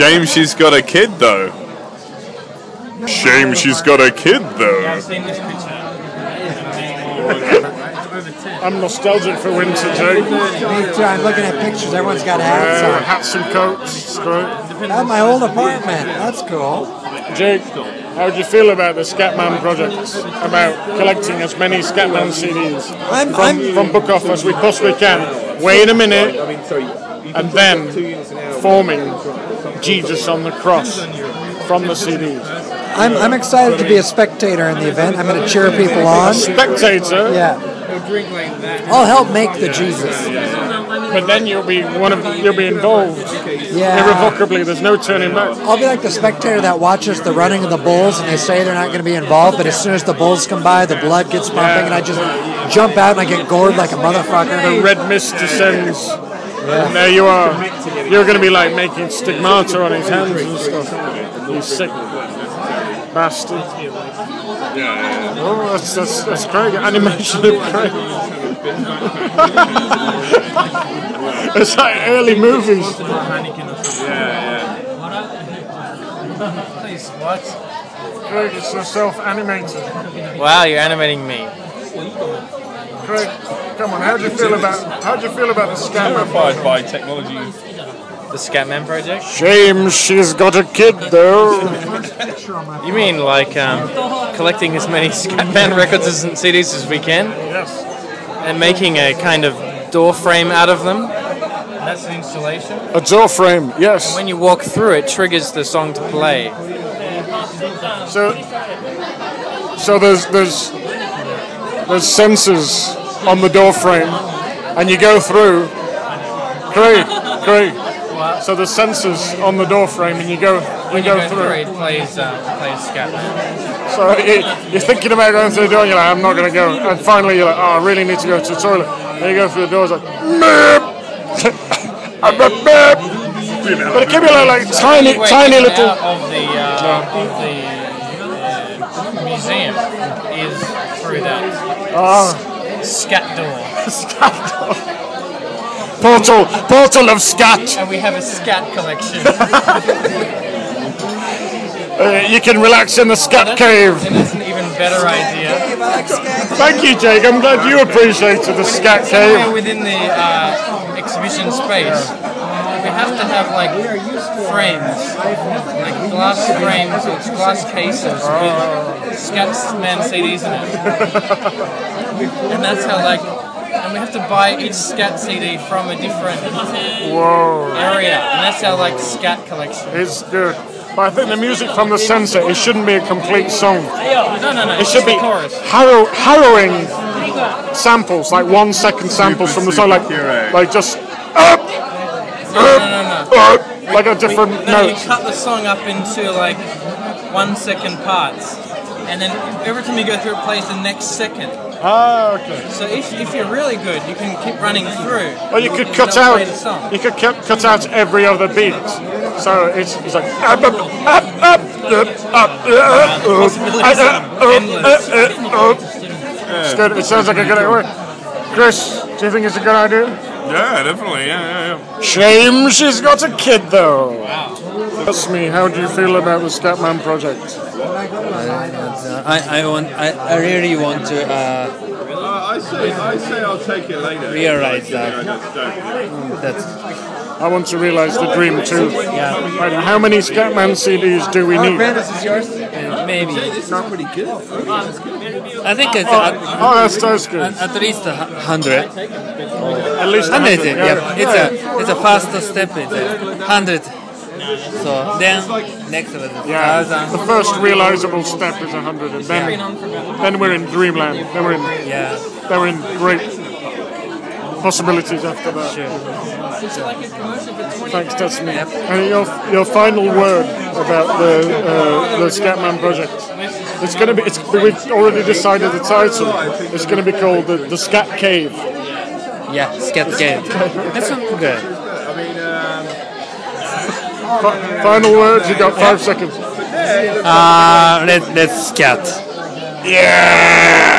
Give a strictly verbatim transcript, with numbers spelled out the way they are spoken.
Shame she's got a kid though. Shame she's got a kid though. I'm nostalgic for winter, Jake. Me too. I'm looking at pictures. Everyone's got hats Yeah, on. hats and coats. It's great. At my old apartment. That's cool. Jake, how do you feel about the Scatman project? About collecting as many Scatman C Ds I'm, from, I'm, from Book Off as we possibly can. Wait a minute, and then forming Jesus on the cross from the C Ds. I'm, I'm excited to be a spectator in the event. I'm going to cheer people on. Spectator. Yeah. I'll help make the Jesus. But then you'll be one of you'll be involved Yeah. irrevocably. There's no turning back. I'll be like the spectator that watches the running of the bulls, and they say they're not going to be involved, but as soon as the bulls come by, the blood gets pumping, and I just jump out and I get gored like a motherfucker. The red mist descends, and there you are. You're going to be like making stigmata on his hands and stuff. You sick bastard. Yeah, yeah, yeah. Oh, that's that's, that's Craig. Animation of Craig. It's like early movies. Yeah, Please, what? Craig, it's so self-animated. Wow, you're animating me. Craig, come on. How do you feel about how do you feel about the Scatman? Terrified by technology. The Scatman project? Shame she's got a kid though. You mean like um, collecting as many Scatman records and C Ds as we can? Yes. And making a kind of door frame out of them? That's the installation? A door frame, yes. When you walk through it, triggers the song to play. So, so there's there's there's sensors on the door frame, and you go through. Craig, Craig. So there's sensors on the door frame, and you go you When go you go through. through, it plays, uh, plays Scatman. So you, you're thinking about going through the door, and you're like, I'm not going to go. And finally, you're like, oh, I really need to go to the toilet. And you go through the door, it's like, meep. But it can be like, like tiny, Way tiny in and little. out of the uh, of the uh, museum is through that Ah, scat door. scat door. Portal, portal of scat. And we have a scat collection. Uh, you can relax in the scat cave. And that's an even better idea. Thank you, Jake. I'm glad you appreciated the scat Somewhere cave. within the uh, exhibition space, we have to have like frames, like glass frames or glass cases with Scatman C Ds in it. And that's how like, and we have to buy each Scat C D from a different Whoa. area, and that's our like Scat collection. It's good. But I think the music from the sensor, it shouldn't be a complete song. No, no, no. It should be chorus. harrow, harrowing samples, like one second samples from the song, like like just up, No, no, no, no. up, like a different No, you note. cut the song up into like one second parts, and then every time you go through, it plays the next second. Ah, okay. So if, if you're really good, you can keep running through. Well, you could and cut they'll out. play the song. You could cut, cut out every other beat. So it's, it's like up, up, up, up, up, up, up, Possibilities are endless. It's good. It sounds like a good idea. Chris, do you think it's a good idea? Yeah, definitely. Yeah, yeah, yeah. Shame she's got a kid though. Wow. Ask me, how do you feel about the Scatman project? I, I want I, I really want to uh, Uh, I say, I say, I'll take it later. realize that that's I want to realise the dream too. yeah Right, how many Scatman C Ds do we need? maybe This is pretty good. I think it's at, Oh, that's, that's good. at least a hu- hundred. At least Hundred, one hundred, yeah. It's a it's a first step. It's a hundred. So then next level is Yeah, the thousand. first realisable step is one hundred, and then then we're in dreamland. Then we're in Yeah, then we're in great possibilities after that. sure. Thanks, that's me. And your your final word about the uh, the Scatman project. It's gonna be. It's we've already decided the title. It's gonna be called the, the Scat Cave. Yeah, scat game. That's good. Fi- final words. You got five seconds. Uh, let let's scat. Yeah.